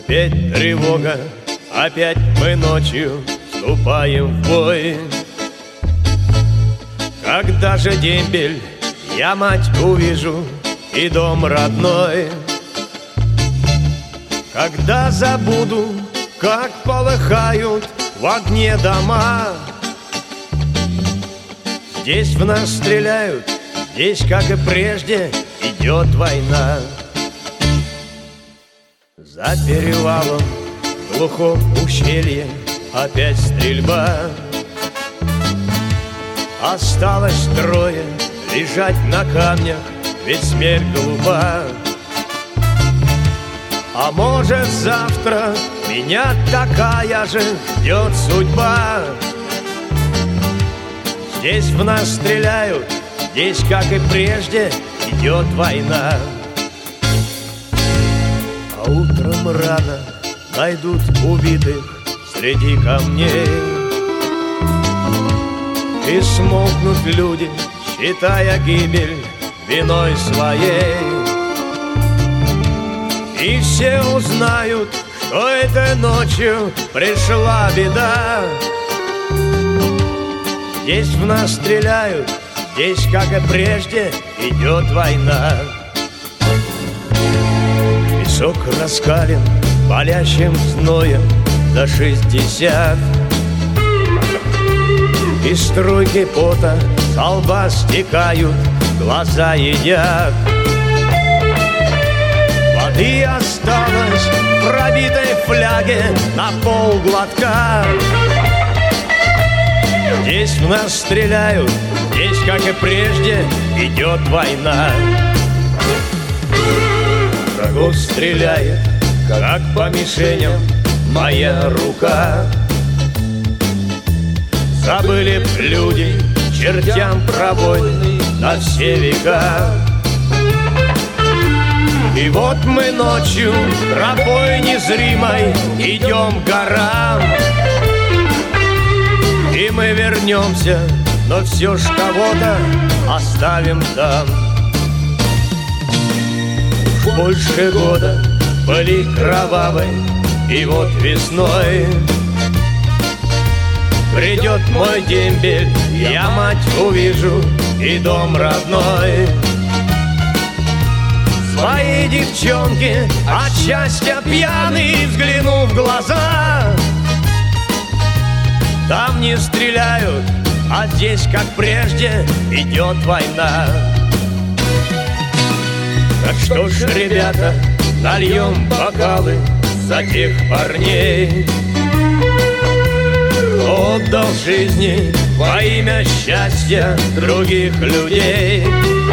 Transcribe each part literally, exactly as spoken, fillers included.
Опять тревога, опять мы ночью вступаем в бой. Когда же дембель я мать увижу и дом родной? Когда забуду, как полыхают в огне дома? Здесь в нас стреляют, здесь, как и прежде, идет война. За перевалом в глухом ущелье опять стрельба. Осталось трое лежать на камнях, ведь смерть глупа. А может, завтра меня такая же ждет судьба. Здесь в нас стреляют, здесь, как и прежде, идет война. А утром рано найдут убитых среди камней, и смолкнут люди, считая гибель виной своей. И все узнают, что этой ночью пришла беда. Здесь в нас стреляют, здесь, как и прежде, идет война. Песок раскален палящим зноем за шестьдесят, и струйки пота со лба стекают, глаза едят. Воды осталось в пробитой фляге на полглотка. Здесь в нас стреляют, здесь, как и прежде, идет война. Врагов стреляет, как по мишеням, моя рука. Забыли б люди чертям про войны на все века. И вот мы ночью тропой незримой идем к горам. И мы вернемся, но все ж кого-то оставим там. Уж больше года были кровавой, и вот весной придет мой дембель, я мать увижу и дом родной. Свои девчонки от счастья пьяный, взгляну в глаза. Там не стреляют, а здесь, как прежде, идет война. Так что ж, ребята, нальем бокалы за тех парней, кто отдал жизни во имя счастья других людей.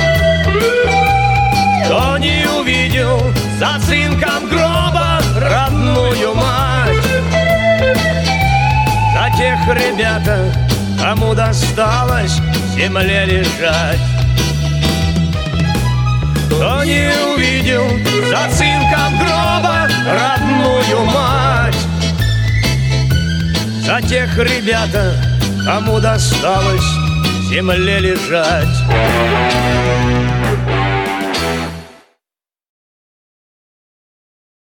Кто не увидел за цинком гроба родную мать, за тех, ребята, кому досталось в земле лежать. Кто не увидел за цинком гроба родную мать, за тех, ребята, кому досталось в земле лежать.